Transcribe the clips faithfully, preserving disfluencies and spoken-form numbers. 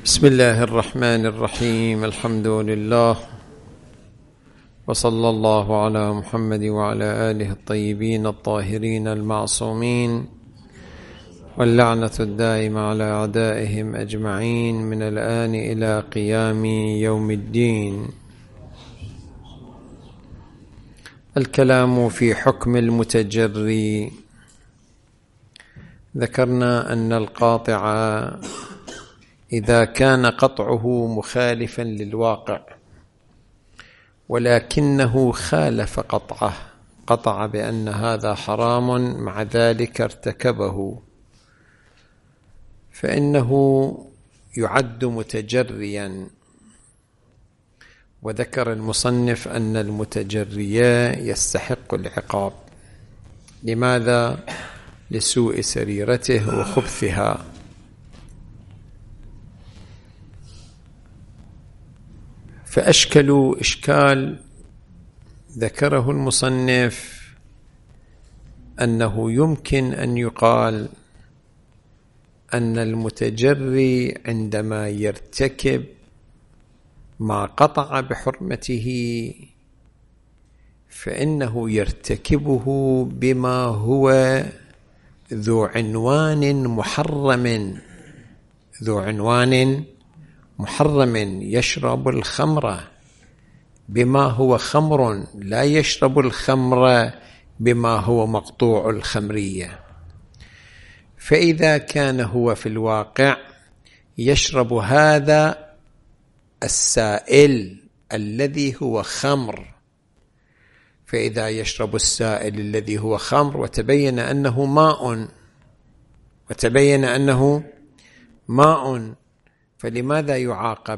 بسم الله الرحمن الرحيم. الحمد لله وصلى الله على محمد وعلى آله الطيبين الطاهرين المعصومين، واللعنة الدائمة على أعدائهم أجمعين من الآن إلى قيام يوم الدين. الكلام في حكم المتجري. ذكرنا أن القاطع إذا كان قطعه مخالفا للواقع ولكنه خالف قطعه، قطع بأن هذا حرام مع ذلك ارتكبه، فإنه يعد متجريا. وذكر المصنف أن المتجري يستحق العقاب. لماذا؟ لسوء سريرته وخبثها. فأشكلوا إشكال ذكره المصنف أنه يمكن أن يقال أن المتجري عندما يرتكب ما قطع بحرمته فإنه يرتكبه بما هو ذو عنوان محرم ذو عنوان محرم يشرب الخمر بما هو خمر، لا يشرب الخمر بما هو مقطوع الخمرية. فإذا كان هو في الواقع يشرب هذا السائل الذي هو خمر، فإذا يشرب السائل الذي هو خمر وتبين أنه ماء وتبين أنه ماء فلماذا يعاقب؟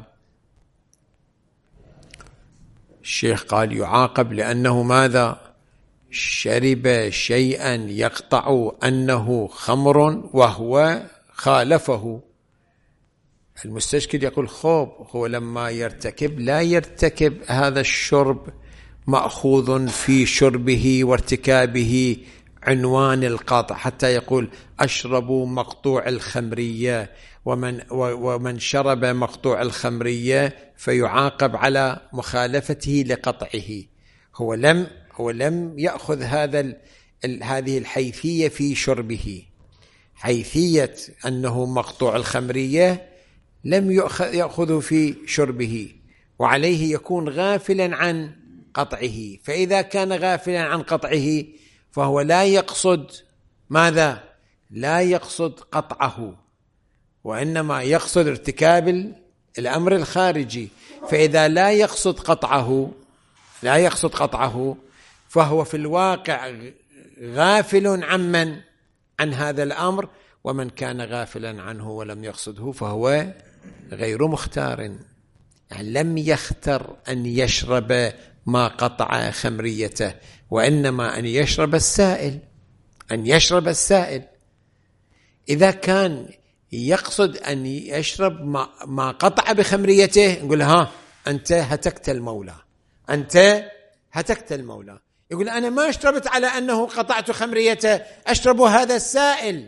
الشيخ قال يعاقب لأنه ماذا؟ شرب شيئا يقطع أنه خمر وهو خالفه. المستشكل يقول خوب، هو لما يرتكب لا يرتكب هذا الشرب مأخوذ في شربه وارتكابه عنوان القاطع، حتى يقول أشرب مقطوع الخمرية، ومن, ومن شرب مقطوع الخمرية فيعاقب على مخالفته لقطعه. هو لم هو لم يأخذ هذا ال هذه الحيثية في شربه، حيثية أنه مقطوع الخمرية لم يأخذ في شربه، وعليه يكون غافلا عن قطعه. فإذا كان غافلا عن قطعه فهو لا يقصد ماذا؟ لا يقصد قطعه، وإنما يقصد ارتكاب الأمر الخارجي. فإذا لا يقصد قطعه لا يقصد قطعه فهو في الواقع غافل عمن عن هذا الأمر، ومن كان غافلا عنه ولم يقصده فهو غير مختار، يعني لم يختر أن يشرب ما قطع خمريته، وإنما أن يشرب السائل أن يشرب السائل إذا كان يقصد أن يشرب ما, ما قطع بخمريته نقول ها أنت هتكت المولى أنت هتكت المولى يقول أنا ما اشربت على أنه قطعت خمريته، أشرب هذا السائل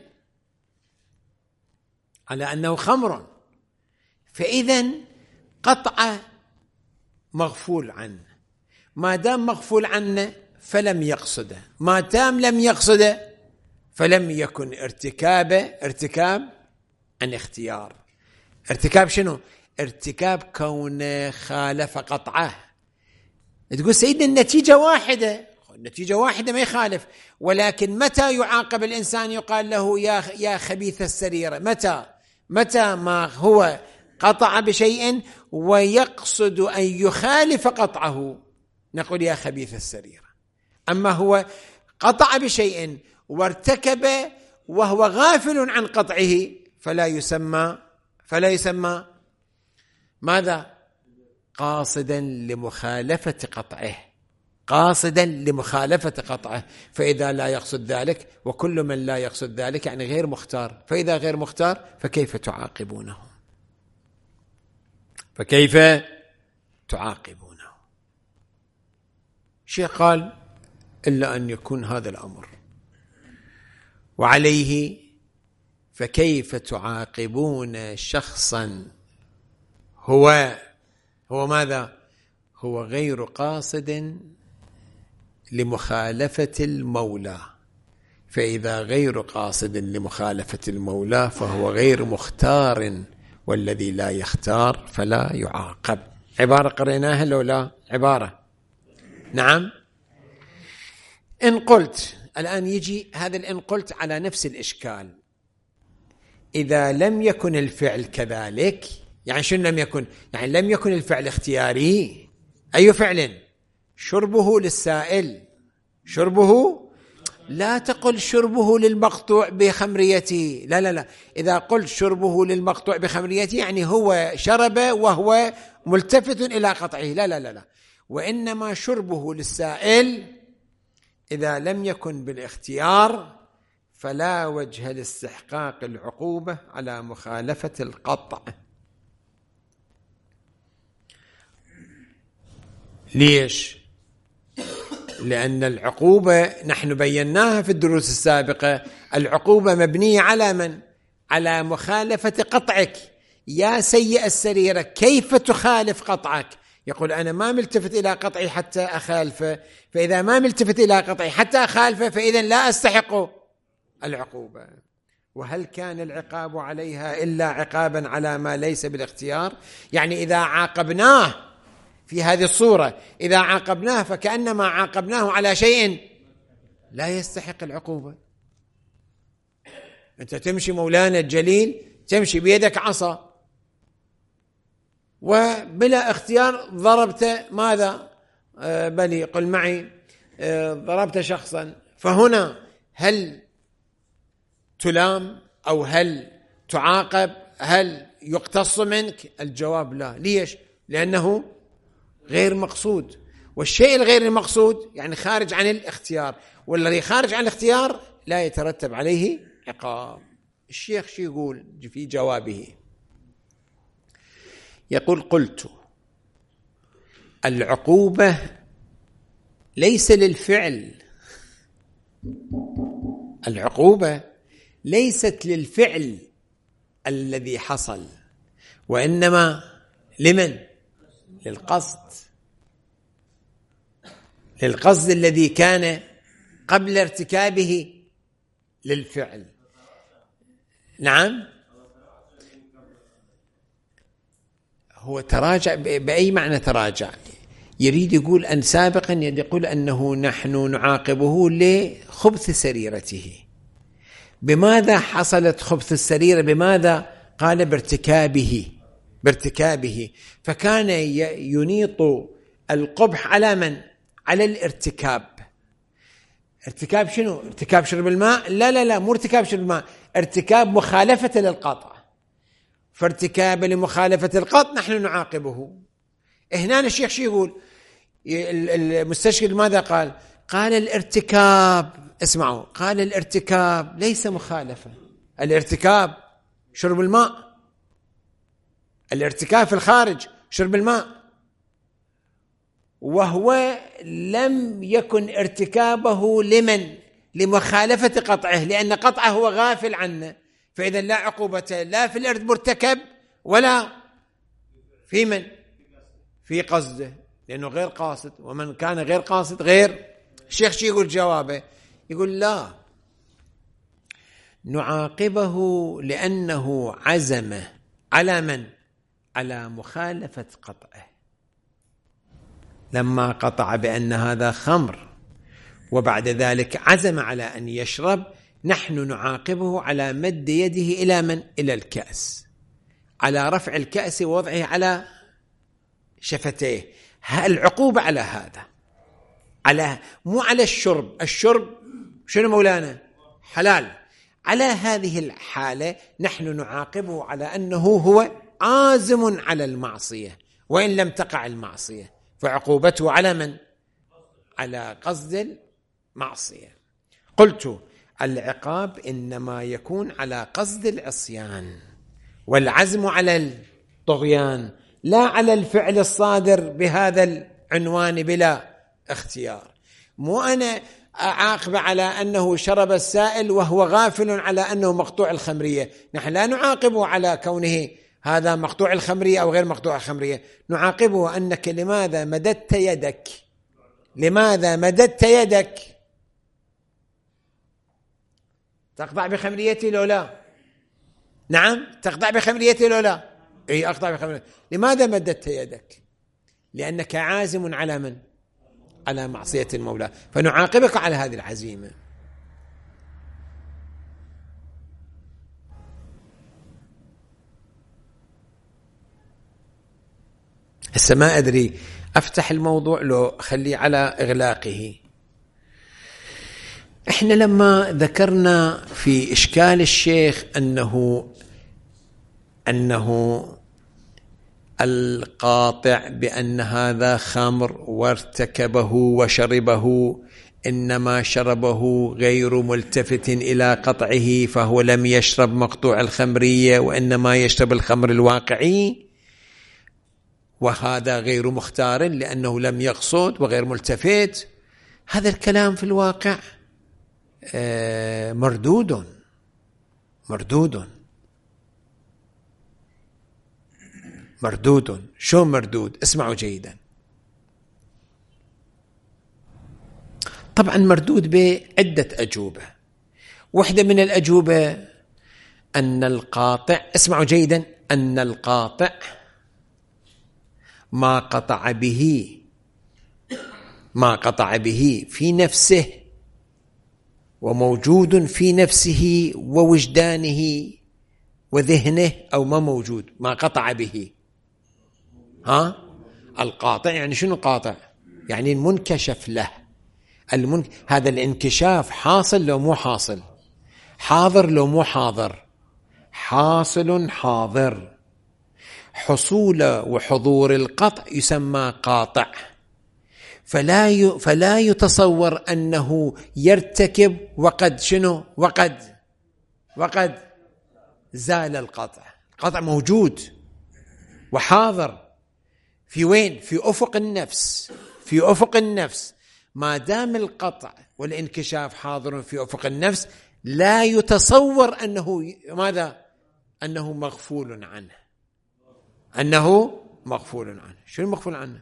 على أنه خمر. فإذن قطع مغفول عنه، ما دام مغفول عنه فلم يقصده، ما دام لم يقصده فلم يكن ارتكابه ارتكاب عن اختيار. ارتكاب شنو؟ ارتكاب كونه خالف قطعه. تقول سيدنا النتيجة واحدة، النتيجة واحدة ما يخالف، ولكن متى يعاقب الإنسان؟ يقال له يا يا خبيث السريرة. متى؟ متى ما هو قطع بشيء ويقصد أن يخالف قطعه نقول يا خبيث السريرة. أما هو قطع بشيء وارتكب وهو غافل عن قطعه فلا يسمى فلا يسمى ماذا؟ قاصدا لمخالفة قطعه قاصدا لمخالفة قطعه. فإذا لا يقصد ذلك، وكل من لا يقصد ذلك يعني غير مختار، فإذا غير مختار فكيف تعاقبونه فكيف تعاقبونه شيء قال إلا أن يكون هذا الأمر. وعليه فكيف تعاقبون شخصا هو هو ماذا؟ هو غير قاصد لمخالفة المولى، فإذا غير قاصد لمخالفة المولى فهو غير مختار، والذي لا يختار فلا يعاقب. عبارة قريناها لو لا عبارة؟ نعم. إن قلت الآن يجي هذا الإن قلت على نفس الإشكال، إذا لم يكن الفعل كذلك، يعني شنو لم يكن؟ يعني لم يكن الفعل اختياري. أي فعل؟ شربه للسائل، شربه، لا تقل شربه للمقطوع بخمريته، لا لا لا، إذا قلت شربه للمقطوع بخمريته يعني هو شرب وهو ملتفت إلى قطعه، لا لا لا لا، وإنما شربه للسائل إذا لم يكن بالاختيار فلا وجه لاستحقاق العقوبة على مخالفة القطع. ليش؟ لأن العقوبة نحن بيناها في الدروس السابقة، العقوبة مبنية على من؟ على مخالفة قطعك. يا سيء السريرة كيف تخالف قطعك؟ يقول أنا ما ملتفت إلى قطعي حتى أخالفه، فإذا ما ملتفت إلى قطعي حتى أخالفه فإذا لا أستحق العقوبة. وهل كان العقاب عليها إلا عقابا على ما ليس بالاختيار؟ يعني إذا عاقبناه في هذه الصورة، إذا عاقبناه فكأنما عاقبناه على شيء لا يستحق العقوبة. أنت تمشي مولانا الجليل، تمشي بيدك عصا وبلا اختيار ضربت ماذا؟ آه بلي قل معي، آه ضربت شخصا، فهنا هل تلام أو هل تعاقب؟ هل يقتص منك؟ الجواب لا. ليش؟ لأنه غير مقصود، والشيء الغير المقصود يعني خارج عن الاختيار، والذي خارج عن الاختيار لا يترتب عليه عقاب. الشيخ شو يقول في جوابه؟ يقول قلت العقوبة ليس للفعل، العقوبة ليست للفعل الذي حصل، وإنما لمن؟ للقصد، للقصد الذي كان قبل ارتكابه للفعل. نعم، هو تراجع. بأي معنى تراجع؟ يريد يقول أن سابقا يقول أنه نحن نعاقبه لخبث سريرته. بماذا حصلت خبث السريرة؟ بماذا؟ قال بارتكابه، بارتكابه، فكان ينيط القبح على من؟ على الارتكاب. ارتكاب شنو؟ ارتكاب شرب الماء؟ لا لا لا، مو ارتكاب شرب الماء، ارتكاب مخالفة للقطع. فارتكاب لمخالفة القطع نحن نعاقبه. هنا الشيخ شو يقول؟ المستشكل ماذا قال؟ قال الارتكاب، اسمعوا، قال الارتكاب ليس مخالفة. الارتكاب شرب الماء، الارتكاب في الخارج شرب الماء، وهو لم يكن ارتكابه لمن؟ لمخالفة قطعه، لأن قطعه هو غافل عنه، فإذا لا عقوبة لا في المرتكب ولا في من؟ في قصده، لأنه غير قاصد، ومن كان غير قاصد غير. الشيخ شي يقول جوابه؟ يقول لا، نعاقبه لأنه عزم على من؟ على مخالفة قطعه. لما قطع بأن هذا خمر وبعد ذلك عزم على أن يشرب، نحن نعاقبه على مد يده إلى من؟ إلى الكأس، على رفع الكأس ووضعه على شفتيه. العقوبة على هذا، على مو على الشرب. الشرب شنو مولانا؟ حلال. على هذه الحالة نحن نعاقبه على أنه هو عازم على المعصية وإن لم تقع المعصية، فعقوبته على من؟ على قصد المعصية. قلت العقاب إنما يكون على قصد العصيان والعزم على الطغيان، لا على الفعل الصادر بهذا العنوان بلا اختيار. مو أنا أعاقب على أنه شرب السائل وهو غافل على أنه مقطوع الخمرية، نحن لا نعاقبه على كونه هذا مقطوع الخمرية أو غير مقطوع الخمرية، نعاقبه أنك لماذا مددت يدك، لماذا مددت يدك، تقطع بخمريتي لو لا؟ نعم تقطع بخمريتي لو لا؟ أي أقطع بخمريتي. لماذا مددت يدك؟ لأنك عازم على من؟ على معصية المولى، فنعاقبك على هذه العزيمة. هسه ما أدري أفتح الموضوع لو أخليه على إغلاقه. إحنا لما ذكرنا في إشكال الشيخ أنه أنه القاطع بأن هذا خمر وارتكبه وشربه إنما شربه غير ملتفت إلى قطعه، فهو لم يشرب مقطوع الخمرية وإنما يشرب الخمر الواقعي، وهذا غير مختار لأنه لم يقصد وغير ملتفت. هذا الكلام في الواقع مردود مردود مردود. شو مردود؟ اسمعوا جيدا. طبعا مردود بعدة أجوبة. واحدة من الأجوبة أن القاطع، اسمعوا جيدا، أن القاطع ما قطع به ما قطع به في نفسه وموجود في نفسه ووجدانه وذهنه، أو ما موجود، ما قطع به. ها القاطع يعني شنو قاطع؟ يعني المنكشف له. المن... هذا الانكشاف حاصل لو مو حاصل، حاضر لو مو حاضر، حاصل حاضر. حصول وحضور القطع يسمى قاطع. فلا ي... فلا يتصور أنه يرتكب وقد شنو وقد وقد زال القطع. القطع موجود وحاضر في وين؟ في أفق النفس. في أفق النفس. ما دام القطع والانكشاف حاضر في أفق النفس، لا يتصور أنه ماذا؟ أنه مغفول عنه. أنه مغفول عنه. شو المغفول عنه؟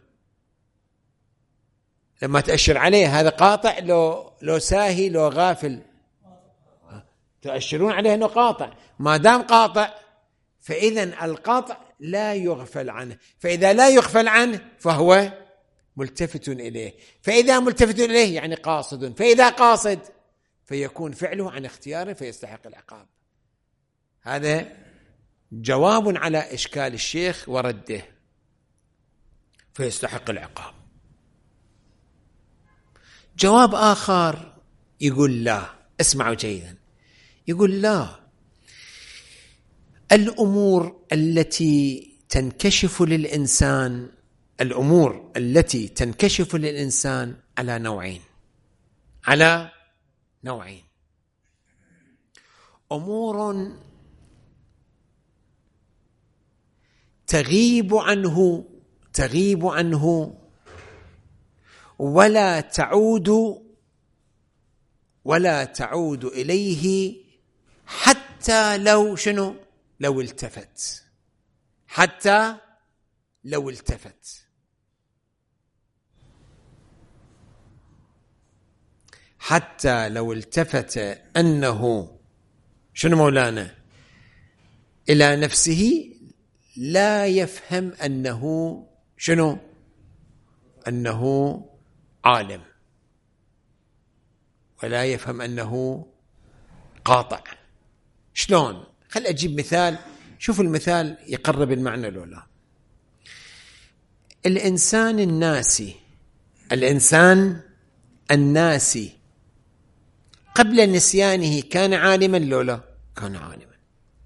لما تأشر عليه هذا قاطع لو لو ساهي لو غافل، تأشرون عليه أنه قاطع. ما دام قاطع فإذن القاطع لا يغفل عنه، فإذا لا يغفل عنه فهو ملتفت إليه، فإذا ملتفت إليه يعني قاصد، فإذا قاصد فيكون فعله عن اختياره فيستحق العقاب. هذا جواب على إشكال الشيخ ورده، فيستحق العقاب. جواب آخر يقول لا، اسمعوا جيدا، يقول لا، الأمور التي تنكشف للإنسان الأمور التي تنكشف للإنسان على نوعين على نوعين أمور تغيب عنه تغيب عنه ولا تعود ولا تعود إليه حتى لو شنو لو التفت حتى لو التفت حتى لو التفت أنه شنو مولانا إلى نفسه لا يفهم أنه شنو أنه عالم، ولا يفهم أنه قاطع. شلون؟ خل أجيب مثال، شوفوا المثال يقرب المعنى لولا. الإنسان الناسي الإنسان الناسي قبل نسيانه كان عالما لولا؟ كان عالما.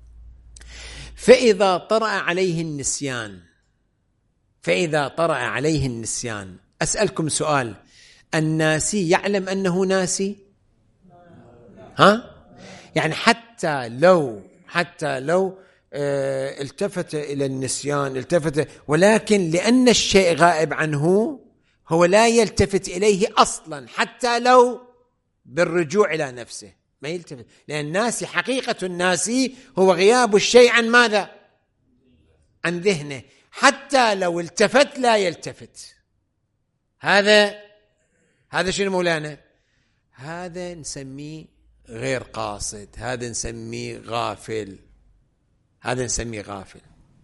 فإذا طرأ عليه النسيان فإذا طرأ عليه النسيان أسألكم سؤال، الناسي يعلم أنه ناسي؟ ها؟ يعني حتى لو حتى لو اه التفت إلى النسيان التفت، ولكن لأن الشيء غائب عنه هو لا يلتفت إليه أصلا، حتى لو بالرجوع إلى نفسه ما يلتفت، لأن الناسي حقيقة الناسي هو غياب الشيء عن ماذا؟ عن ذهنه، حتى لو التفت لا يلتفت. هذا هذا شنو مولانا؟ هذا نسميه غير قاصد، هذا نسميه غافل، هذا نسميه غافل.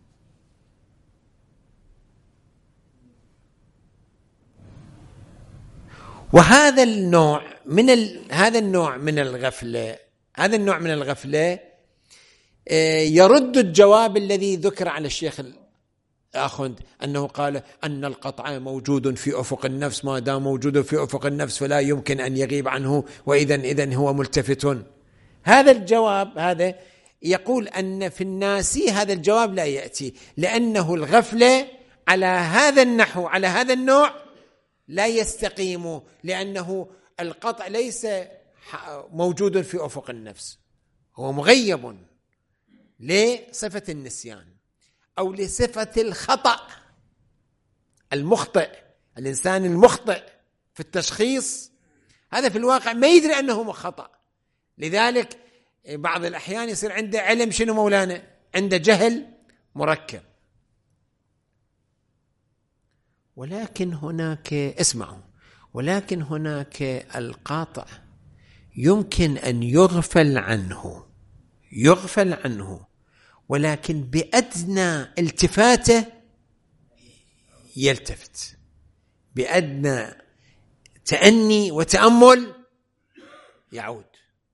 وهذا النوع من ال... هذا النوع من الغفلة هذا النوع من الغفلة يرد الجواب الذي ذكر على الشيخ الآخوند أنه قال أن القطع موجود في أفق النفس، ما دام موجود في أفق النفس فلا يمكن أن يغيب عنه، وإذن إذن هو ملتفت. هذا الجواب هذا يقول أن في الناسي هذا الجواب لا يأتي، لأنه الغفلة على هذا النحو على هذا النوع لا يستقيم، لأنه القطع ليس موجود في أفق النفس، هو مغيب لصفة النسيان أو لصفة الخطأ المخطئ. الإنسان المخطئ في التشخيص هذا في الواقع ما يدري أنه خطأ، لذلك بعض الأحيان يصير عنده علم شنو مولانا؟ عنده جهل مركب. ولكن هناك اسمعوا ولكن هناك القاطع يمكن أن يغفل عنه يغفل عنه ولكن بأدنى التفاته يلتفت، بأدنى تأني وتأمل يعود.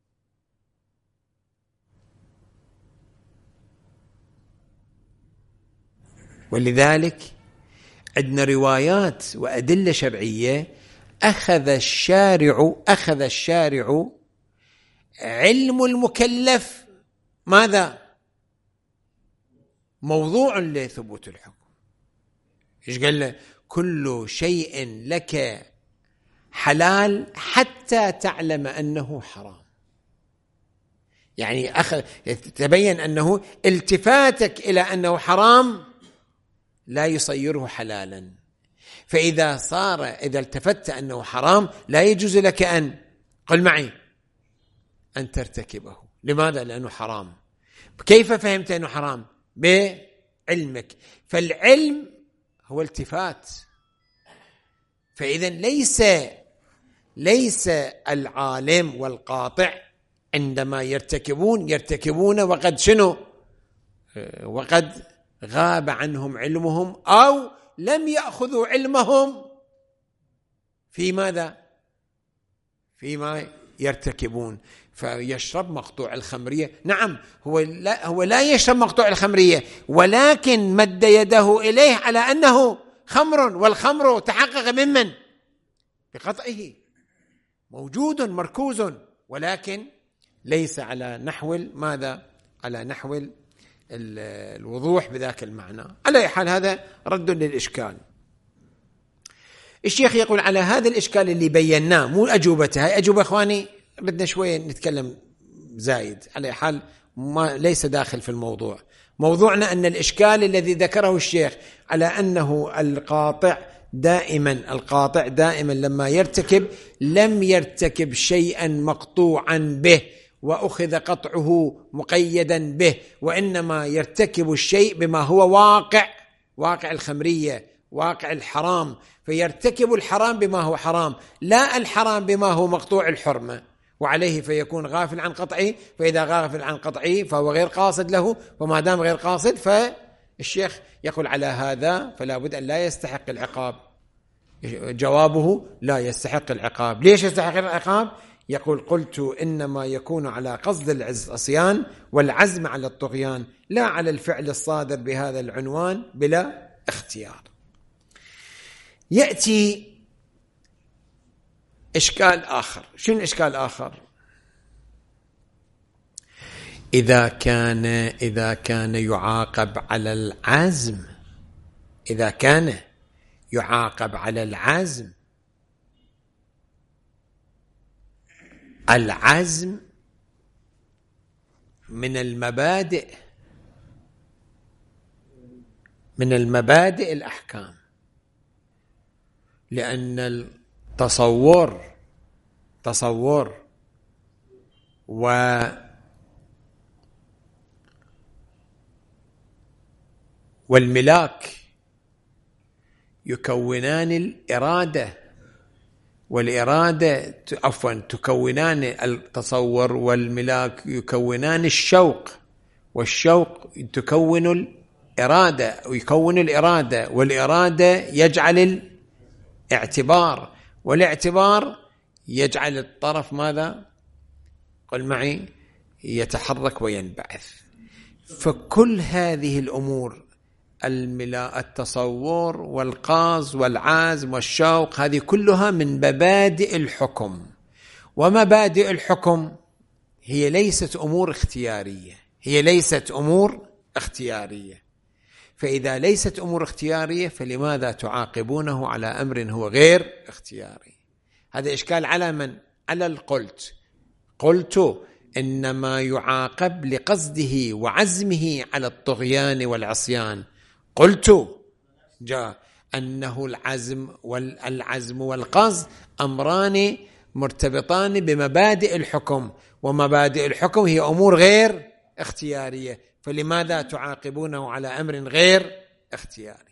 ولذلك عندنا روايات وأدلة شرعية أخذ الشارع أخذ الشارع علم المكلف ماذا؟ موضوع لثبوت الحكم. إيش قال له؟ كل شيء لك حلال حتى تعلم أنه حرام. يعني أخذ تبين أنه التفاتك إلى أنه حرام لا يصيره حلالا، فإذا صار إذا التفت أنه حرام لا يجوز لك أن قل معي أن ترتكبه. لماذا؟ لأنه حرام. كيف فهمت أنه حرام؟ بعلمك. فالعلم هو التفات. فإذا ليس ليس العالم والقاطع عندما يرتكبون يرتكبون وقد شنو؟ وقد غاب عنهم علمهم أو لم يأخذوا علمهم في ماذا؟ فيما يرتكبون. فيشرب مقطوع الخمرية، نعم هو لا, هو لا يشرب مقطوع الخمرية، ولكن مد يده إليه على أنه خمر، والخمر تحقق من من؟ بقطعه، موجود مركوز، ولكن ليس على نحو ماذا؟ على نحو الوضوح بذاك المعنى. على أي حال هذا رد للإشكال. الشيخ يقول على هذا الإشكال اللي بيناه، مو أجوبته، هاي أجوبة إخواني بدنا شوية نتكلم زايد، على أي حال ما ليس داخل في الموضوع. موضوعنا أن الإشكال الذي ذكره الشيخ على أنه القاطع دائما القاطع دائما لما يرتكب لم يرتكب شيئا مقطوعا به وأخذ قطعه مقيدا به، وإنما يرتكب الشيء بما هو واقع، واقع الخمرية، واقع الحرام، فيرتكب الحرام بما هو حرام، لا الحرام بما هو مقطوع الحرمة، وعليه فيكون غافل عن قطعه. فإذا غافل عن قطعه فهو غير قاصد له، وما دام غير قاصد فالشيخ يقول على هذا فلا بد أن لا يستحق العقاب. جوابه لا يستحق العقاب. ليش يستحق العقاب؟ يقول قلت إنما يكون على قصد العصيان والعزم على الطغيان، لا على الفعل الصادر بهذا العنوان بلا اختيار. يأتي إشكال آخر. شنو الإشكال الآخر؟ إذا كان إذا كان يعاقب على العزم إذا كان يعاقب على العزم العزم من المبادئ من المبادئ الأحكام، لأن التصور تصور و والملاك يكونان الإرادة، والإرادة عفوا تكونان التصور، والملاك يكونان الشوق، والشوق تكون الإرادة ويكون الإرادة، والإرادة يجعل الاعتبار، والاعتبار يجعل الطرف ماذا؟ قل معي يتحرك وينبعث. فكل هذه الأمور الملا التصور والقاز والعزم والشوق هذه كلها من مبادئ الحكم، ومبادئ الحكم هي ليست أمور اختيارية، هي ليست أمور اختيارية. فإذا ليست أمور اختيارية فلماذا تعاقبونه على أمر هو غير اختياري؟ هذا إشكال على من؟ على القلت. قلت إنما يعاقب لقصده وعزمه على الطغيان والعصيان. قلت جاء أنه العزم والعزم والقصد أمران مرتبطان بمبادئ الحكم، ومبادئ الحكم هي أمور غير اختيارية، فلماذا تعاقبونه على أمر غير اختياري؟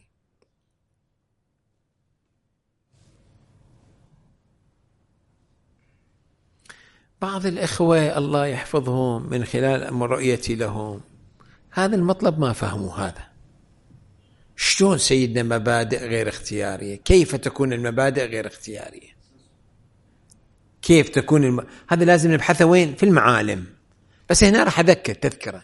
بعض الإخوة الله يحفظهم من خلال رؤيتي لهم هذا المطلب ما فهموا هذا. شلون سيدنا مبادئ غير اختيارية؟ كيف تكون المبادئ غير اختيارية؟ كيف تكون الم... هذا لازم نبحثه وين؟ في المعالم. بس هنا راح أذكر تذكرة.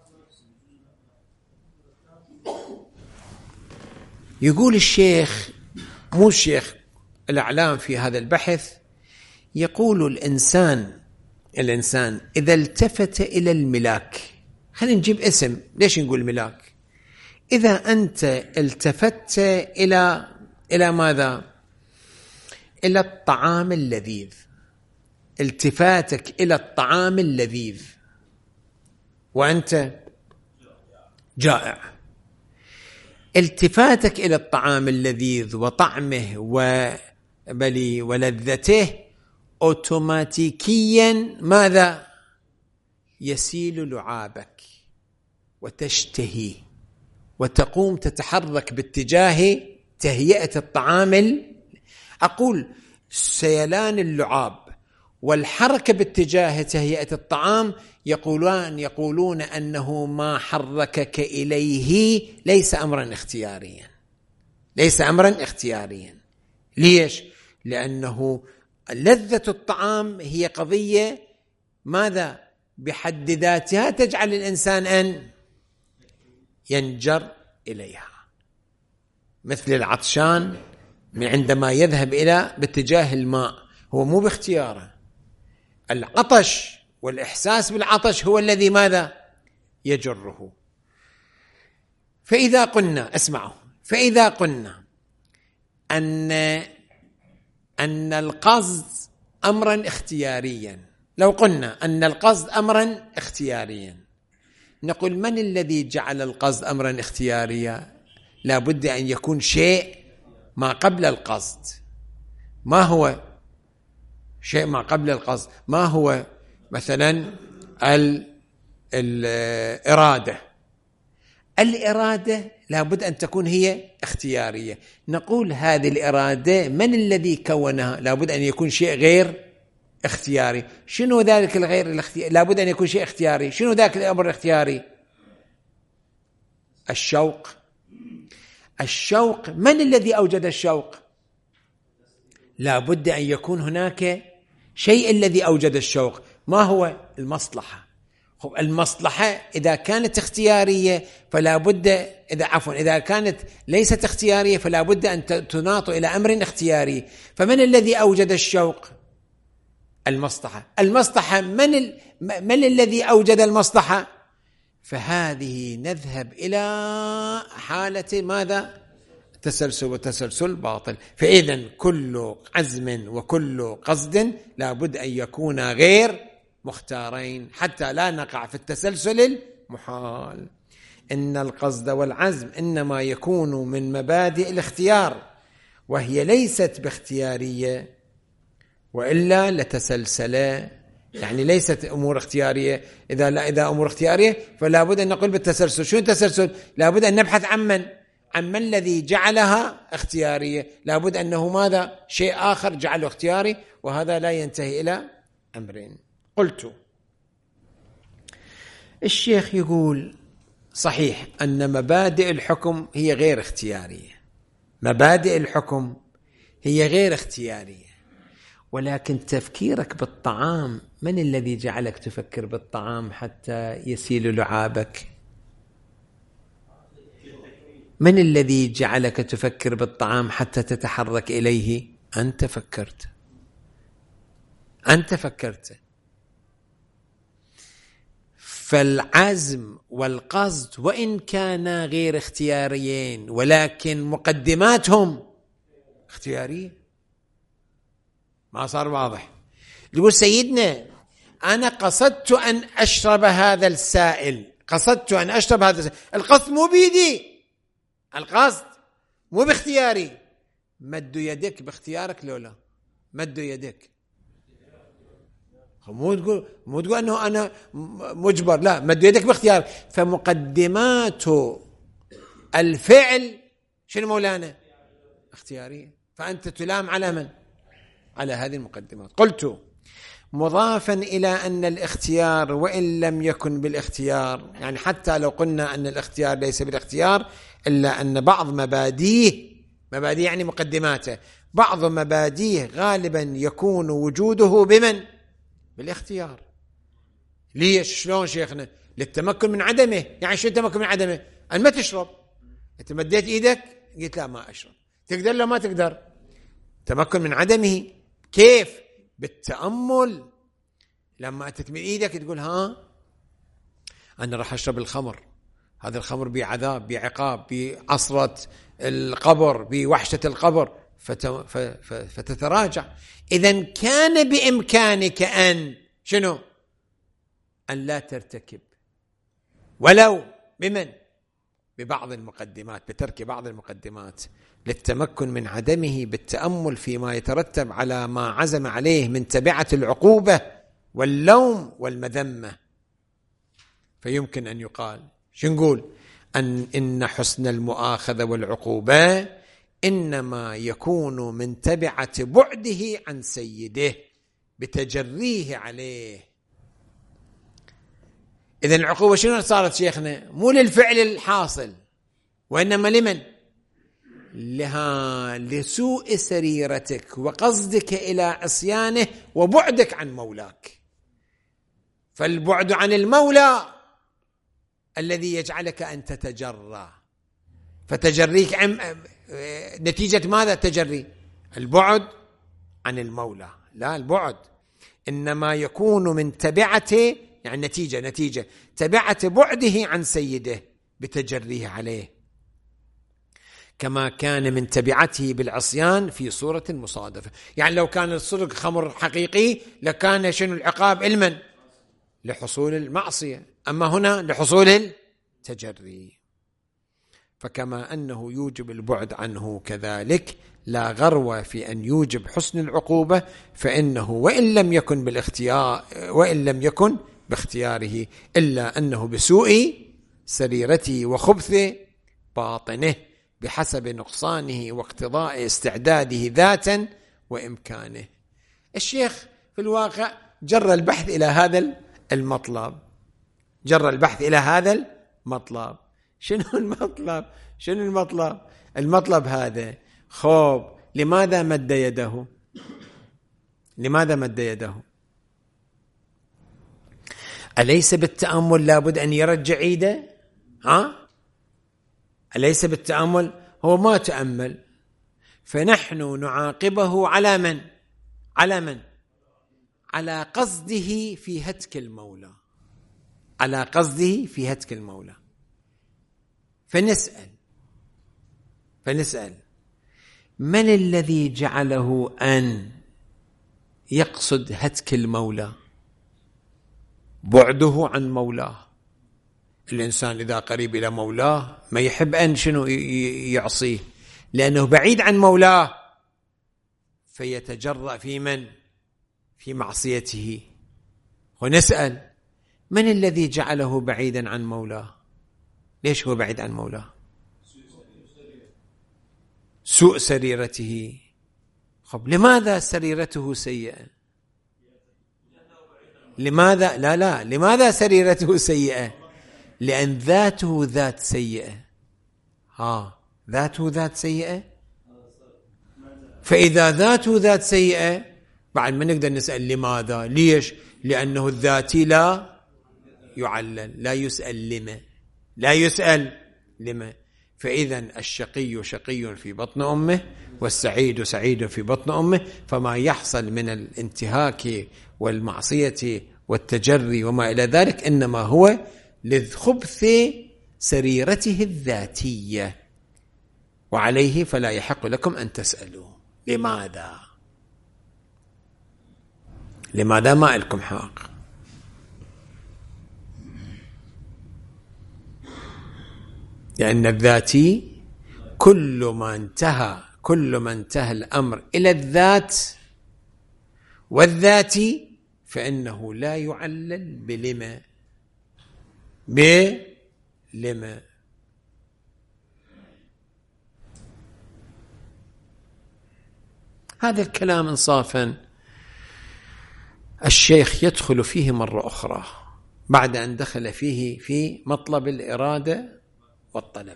يقول الشيخ، مو الشيخ الأعلام في هذا البحث، يقول الإنسان الإنسان إذا التفت إلى الملاك، خلينا نجيب اسم، ليش نقول ملاك؟ إذا أنت التفت إلى إلى ماذا؟ إلى الطعام اللذيذ، التفاتك إلى الطعام اللذيذ وأنت جائع، التفاتك إلى الطعام اللذيذ وطعمه وبلي ولذته أوتوماتيكيا ماذا؟ يسيل لعابك وتشتهي وتقوم تتحرك باتجاه تهيئة الطعام. أقول سيلان اللعاب والحركة باتجاه تهيئة الطعام يقولون يقولون أنه ما حركك إليه ليس أمرا اختياريا، ليس أمرا اختياريا. ليش؟ لأنه لذة الطعام هي قضية ماذا؟ بحد ذاتها تجعل الإنسان أن ينجر إليها، مثل العطشان عندما يذهب إلى باتجاه الماء هو مو باختياره، العطش والإحساس بالعطش هو الذي ماذا؟ يجره. فإذا قلنا اسمعوا، فإذا قلنا أن أن القصد أمرا اختياريا، لو قلنا أن القصد أمرا اختياريا، نقول من الذي جعل القصد أمرا اختياريا؟ لا بد أن يكون شيء ما قبل القصد. ما هو شيء ما قبل القصد؟ ما هو؟ مثلا الإرادة. الإرادة لا بد أن تكون هي اختيارية. نقول هذه الإرادة من الذي كونها؟ لا بد أن يكون شيء غير اختياري. شنو ذلك الغير الاختياري؟ لا بد أن يكون شيء اختياري. شنو ذاك الأمر الاختياري؟ الشوق. الشوق من الذي أوجد الشوق؟ لا بد أن يكون هناك شيء الذي أوجد الشوق. ما هو؟ المصلحة. المصلحة إذا كانت اختيارية فلا بد، إذا عفوا إذا كانت ليست اختيارية فلا بد أن تناط إلى أمر اختياري. فمن الذي أوجد الشوق؟ المصلحة. المصلحة من ال... من الذي أوجد المصلحة؟ فهذه نذهب إلى حالة ماذا؟ تسلسل، وتسلسل باطل. فإذا كل عزم وكل قصد لا بد أن يكون غير مختارين حتى لا نقع في التسلسل المحال. إن القصد والعزم إنما يكون من مبادئ الاختيار وهي ليست باختيارية، وإلا لتسلسل يعني ليست أمور اختيارية. إذا لا إذا أمور اختيارية فلا بد أن نقول بالتسلسل. شو التسلسل؟ لا بد أن نبحث عن من عن من الذي جعلها اختيارية. لا بد أنه ماذا شيء آخر جعله اختياري، وهذا لا ينتهي إلى أمرين. قلت الشيخ يقول صحيح أن مبادئ الحكم هي غير اختيارية، مبادئ الحكم هي غير اختيارية، ولكن تفكيرك بالطعام، من الذي جعلك تفكر بالطعام حتى يسيل لعابك؟ من الذي جعلك تفكر بالطعام حتى تتحرك إليه؟ أنت فكرت، أنت فكرت. فالعزم والقصد وإن كانا غير اختياريين ولكن مقدماتهم اختيارية. ما صار واضح؟ يقول سيدنا أنا قصدت أن أشرب هذا السائل، قصدت أن أشرب هذا السائل، القصد مو بيدي، القصد مو باختياري. مد يدك باختيارك لولا مد يدك، مو تقول مو تقول أنه أنا مجبر، لا، مد يدك باختيار. فمقدمات الفعل شنو مولانا؟ اختيارية. فأنت تلام على من؟ على هذه المقدمات. قلت مضافا إلى أن الاختيار وإن لم يكن بالاختيار، يعني حتى لو قلنا أن الاختيار ليس بالاختيار، إلا أن بعض مبادئه، مبادئ يعني مقدماته، بعض مبادئه غالبا يكون وجوده بمن؟ بالاختيار. ليش؟ شلون شيخنا؟ للتمكن من عدمه. يعني شو التمكن من عدمه؟ أن ما تشرب، أنت مديت إيدك قلت لا ما أشرب، تقدر لو ما تقدر؟ تمكن من عدمه. كيف؟ بالتأمل. لما تتمد إيدك تقول ها أنا راح أشرب الخمر، هذا الخمر بعذاب بعقاب بعصرة القبر بوحشة القبر، فتتراجع. إذن كان بإمكانك أن شنو؟ أن لا ترتكب، ولو بمن؟ ببعض المقدمات، بترك بعض المقدمات للتمكن من عدمه بالتأمل فيما يترتب على ما عزم عليه من تبعة العقوبة واللوم والمذمة. فيمكن أن يقال، شو نقول؟ أن إن حسن المؤاخذة والعقوبة إنما يكون من تبعة بعده عن سيده بتجريه عليه. إذن العقوبة شنو صارت شيخنا؟ مو للفعل الحاصل، وإنما لمن؟ لها لسوء سريرتك وقصدك إلى عصيانه وبعدك عن مولاك. فالبعد عن المولى الذي يجعلك أن تتجرى، فتجريك عن نتيجة ماذا؟ تجري البعد عن المولى. لا، البعد إنما يكون من تبعته، يعني نتيجة نتيجة تبعة بعده عن سيده بتجريه عليه، كما كان من تبعته بالعصيان في صورة مصادفة. يعني لو كان الصدق خمر حقيقي لكان شنو العقاب؟ علما لحصول المعصية، أما هنا لحصول التجري. فكما أنه يوجب البعد عنه كذلك لا غرو في أن يوجب حسن العقوبة، فإنه وإن لم يكن بالاختيار وإن لم يكن باختياره، إلا أنه بسوء سريرته وخبث باطنه بحسب نقصانه واقتضاء استعداده ذاتا وإمكانه. الشيخ في الواقع جر البحث إلى هذا المطلب، جر البحث إلى هذا المطلب. شنو المطلب؟ شنو المطلب؟ المطلب هذا. خوب، لماذا مد يده؟ لماذا مد يده؟ أليس بالتأمل لابد أن يرجع يده؟ ها؟ أليس بالتأمل؟ هو ما تأمل، فنحن نعاقبه على من؟ على من؟ على قصده في هتك المولى، على قصده في هتك المولى. فنسأل فنسأل من الذي جعله أن يقصد هتك المولى؟ بعده عن مولاه. الإنسان إذا قريب إلى مولاه ما يحب أن شنو يعصيه، لأنه بعيد عن مولاه فيتجرأ في من؟ في معصيته. ونسأل من الذي جعله بعيدا عن مولاه؟ ليش هو بعيد عن مولاه؟ سوء سريرته. خب لماذا سريرته سيئة؟ لماذا لا لا لماذا سريرته سيئة؟ لأن ذاته ذات سيئة. ها ذاته ذات سيئة. فإذا ذاته ذات سيئة بعد ما نقدر نسأل لماذا؟ ليش؟ لأنه الذاتي لا يعلل، لا يسأل لما، لا يسأل لما. فإذا الشقي شقي في بطن أمه والسعيد سعيد في بطن أمه، فما يحصل من الانتهاك والمعصية والتجري وما إلى ذلك إنما هو لخبث سريرته الذاتية، وعليه فلا يحق لكم أن تسألوا لماذا. لماذا ما لكم حق؟ لأن الذاتي كل ما انتهى كل ما انتهى الأمر إلى الذات والذاتي فإنه لا يعلل بلما بلما. هذا الكلام إنصافا الشيخ يدخل فيه مرة أخرى بعد أن دخل فيه في مطلب الإرادة والطلب.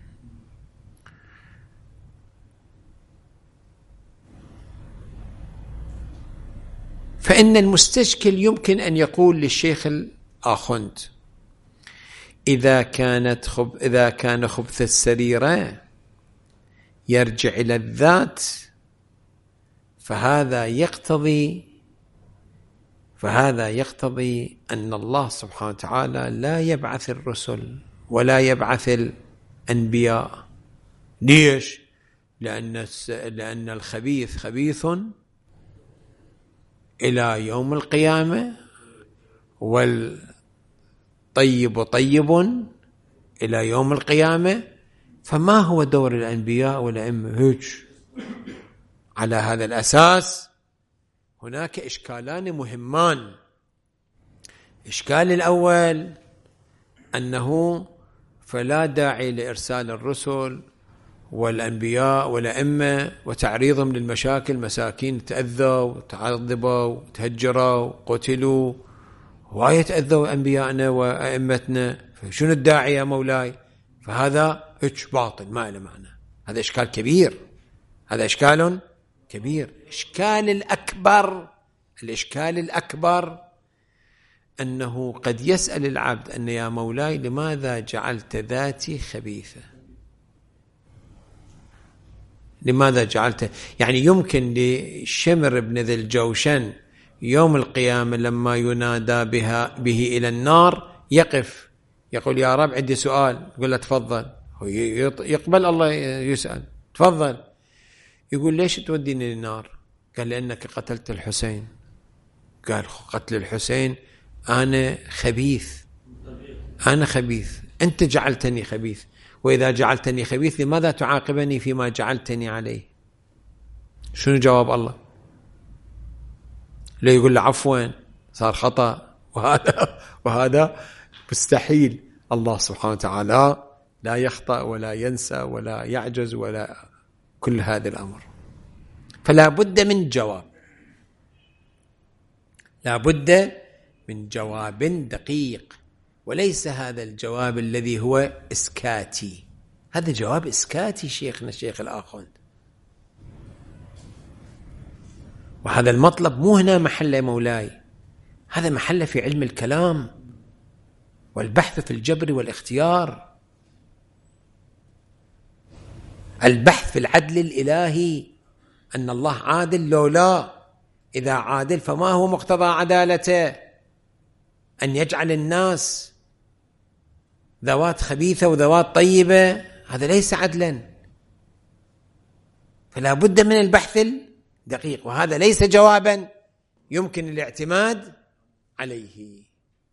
فإن المستشكل يمكن أن يقول للشيخ الآخوند إذا كانت خب إذا كان خبث السريرة يرجع إلى الذات فهذا يقتضي فهذا يقتضي أن الله سبحانه وتعالى لا يبعث الرسل ولا يبعث الأنبياء. ليش؟ لأن لأن الخبيث خبيث إلى يوم القيامة والطيب طيب إلى يوم القيامة. فما هو دور الأنبياء والأئمة هيك؟ على هذا الأساس هناك إشكالان مهمان. الإشكال الأول أنه فلا داعي لإرسال الرسل والأنبياء والأئمة وتعريضهم للمشاكل، مساكين تأذوا وتعذبوا وتهجروا وقتلوا ويتأذوا أنبياءنا وأئمتنا، فشنو الداعي يا مولاي؟ فهذا هيك باطل ما له معنى. هذا إشكال كبير، هذا إشكال كبير. الإشكال الأكبر الإشكال الأكبر أنه قد يسأل العبد أن يا مولاي لماذا جعلت ذاتي خبيثة؟ لماذا جعلت يعني يمكن لشمر بن ذي الجوشن يوم القيامة لما ينادى بها به إلى النار يقف يقول يا رب عندي سؤال، يقول له تفضل. يقبل الله يسأل تفضل. يقول ليش توديني للنار؟ قال لأنك قتلت الحسين. قال قتل الحسين أنا خبيث، أنا خبيث، أنت جعلتني خبيث، وإذا جعلتني خبيث لماذا تعاقبني فيما جعلتني عليه؟ شنو جواب الله؟ لا يقول له عفوا صار خطأ. وهذا وهذا مستحيل. الله سبحانه وتعالى لا يخطأ ولا ينسى ولا يعجز ولا كل هذا الأمر. فلا بد من جواب، لا بد من جواب دقيق، وليس هذا الجواب الذي هو إسكاتي. هذا جواب إسكاتي شيخنا الشيخ الآخوند. وهذا المطلب مو هنا محله مولاي، هذا محله في علم الكلام والبحث في الجبر والاختيار، البحث في العدل الإلهي، أن الله عادل لو لا، إذا عادل فما هو مقتضى عدالته؟ أن يجعل الناس ذوات خبيثة وذوات طيبة، هذا ليس عدلا. فلا بد من البحث الدقيق، وهذا ليس جوابا يمكن الاعتماد عليه.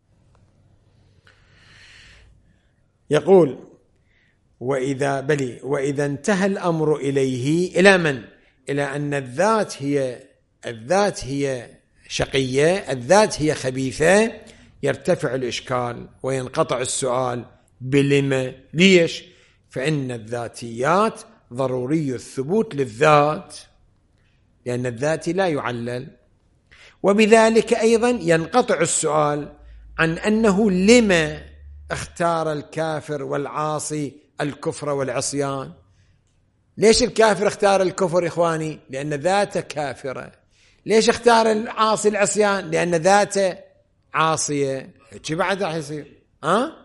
يقول وإذا بلي وإذا انتهى الأمر إليه إلى من؟ إلى أن الذات هي الذات هي شقية، الذات هي خبيثة، يرتفع الإشكال وينقطع السؤال بلما. ليش؟ فإن الذاتيات ضروري الثبوت للذات، لأن الذات لا يعلل، وبذلك أيضا ينقطع السؤال عن أنه لما اختار الكافر والعاصي الكفر والعصيان. ليش الكافر اختار الكفر إخواني؟ لأن ذاته كافرة. ليش اختار العاصي العصيان؟ لأن ذاته عاصية. شو بعد راح يصير؟ ها؟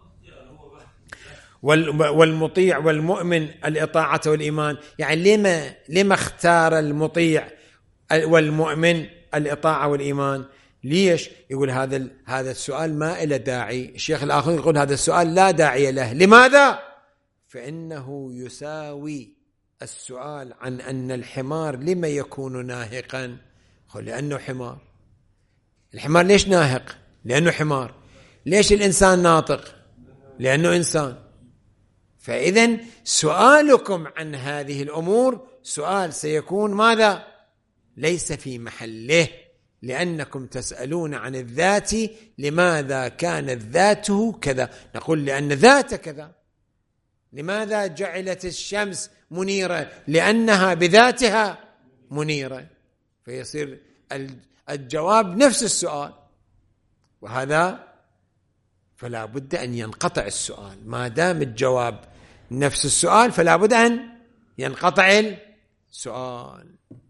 والمطيع والمؤمن الإطاعة والإيمان، يعني لما لما اختار المطيع والمؤمن الإطاعة والإيمان؟ ليش؟ يقول هذا هذا السؤال ما إلى داعي. الشيخ الآخر يقول هذا السؤال لا داعي له. لماذا؟ فإنه يساوي السؤال عن أن الحمار لما يكون ناهقا. لأنه حمار. الحمار ليش ناهق؟ لأنه حمار. ليش الإنسان ناطق؟ لأنه إنسان. فإذن سؤالكم عن هذه الأمور سؤال سيكون ماذا؟ ليس في محله، لأنكم تسألون عن الذات، لماذا كانت ذاته كذا؟ نقول لأن ذات كذا. لماذا جعلت الشمس منيرة؟ لأنها بذاتها منيرة. فيصير الجواب نفس السؤال، وهذا فلا بد أن ينقطع السؤال. ما دام الجواب نفس السؤال فلا بد أن ينقطع السؤال.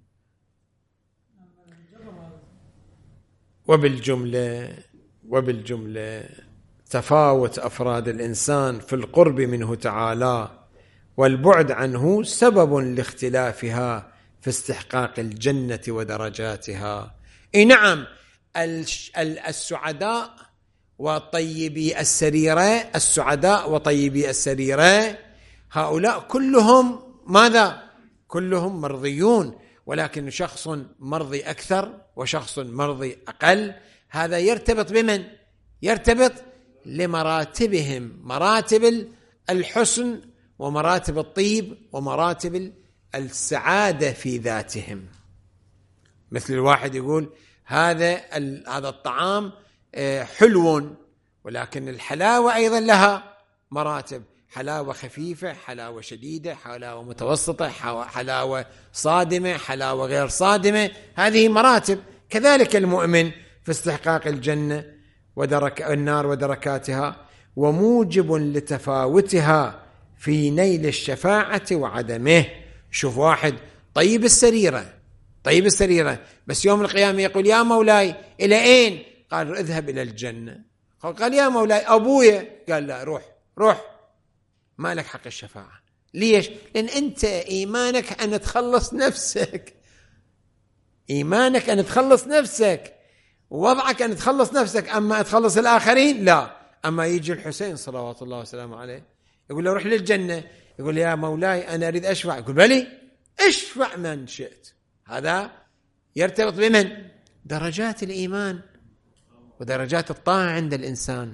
وبالجملة وبالجملة تفاوت أفراد الإنسان في القرب منه تعالى والبعد عنه سبب لاختلافها في استحقاق الجنة ودرجاتها. إيه نعم، السعداء وطيبي السريرة، السعداء وطيبي السريرة هؤلاء كلهم ماذا؟ كلهم مرضيون، ولكن شخص مرضي أكثر وشخص مرضي أقل. هذا يرتبط بمن؟ يرتبط لمراتبهم، مراتب الحسن ومراتب الطيب ومراتب السعادة في ذاتهم. مثل الواحد يقول هذا هذا الطعام حلو، ولكن الحلاوة أيضا لها مراتب، حلاوة خفيفة، حلاوة شديدة، حلاوة متوسطة، حلاوة صادمة، حلاوة غير صادمة. هذه مراتب. كذلك المؤمن في استحقاق الجنة ودرك النار ودركاتها، وموجب لتفاوتها في نيل الشفاعة وعدمه. شوف واحد طيب السريرة، طيب السريرة، بس يوم القيامة يقول يا مولاي إلى أين؟ قال اذهب إلى الجنة. قال يا مولاي أبويا، قال لا، روح روح، ما لك حق الشفاعة. ليش؟ لأن أنت إيمانك أن تخلص نفسك، إيمانك أن تخلص نفسك، ووضعك أن تخلص نفسك، أما تخلص الآخرين لا. أما يجي الحسين صلوات الله وسلامه عليه يقول له روح للجنة، يقول يا مولاي أنا أريد أشفع، يقول بلي اشفع من شئت. هذا يرتبط بمن؟ درجات الإيمان ودرجات الطاعة عند الإنسان.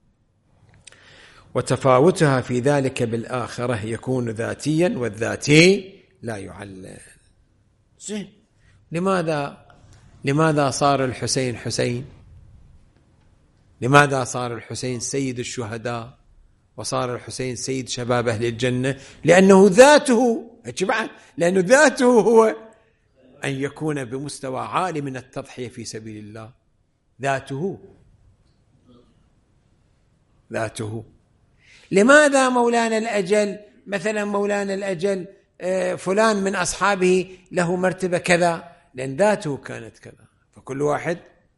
وتفاوتها في ذلك بالآخرة يكون ذاتيا، والذاتي لا يعلل. زين، لماذا لماذا صار الحسين حسين؟ لماذا صار الحسين سيد الشهداء وصار الحسين سيد شباب أهل الجنة؟ لأنه ذاته، لأنه ذاته هو أن يكون بمستوى عالي من التضحية في سبيل الله. ذاته ذاته لماذا مولانا الأجل مثلا مولانا الأجل فلان من أصحابه له مرتبة كذا؟ لأن ذاته كانت كذا. فكل واحد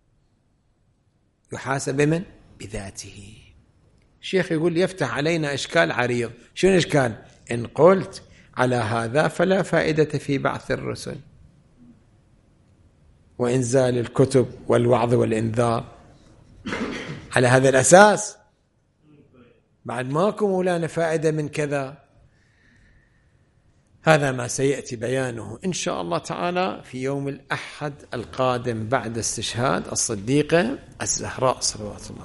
يحاسب من؟ بذاته. الشيخ يقول يفتح علينا إشكال عريض. شو الإشكال؟ إن قلت على هذا فلا فائدة في بعث الرسل وإنزال الكتب والوعظ والإنذار على هذا الأساس، بعد ماكو مولانا فائدة من كذا. هذا ما سيأتي بيانه إن شاء الله تعالى في يوم الأحد القادم بعد استشهاد الصديقة الزهراء صلوات الله.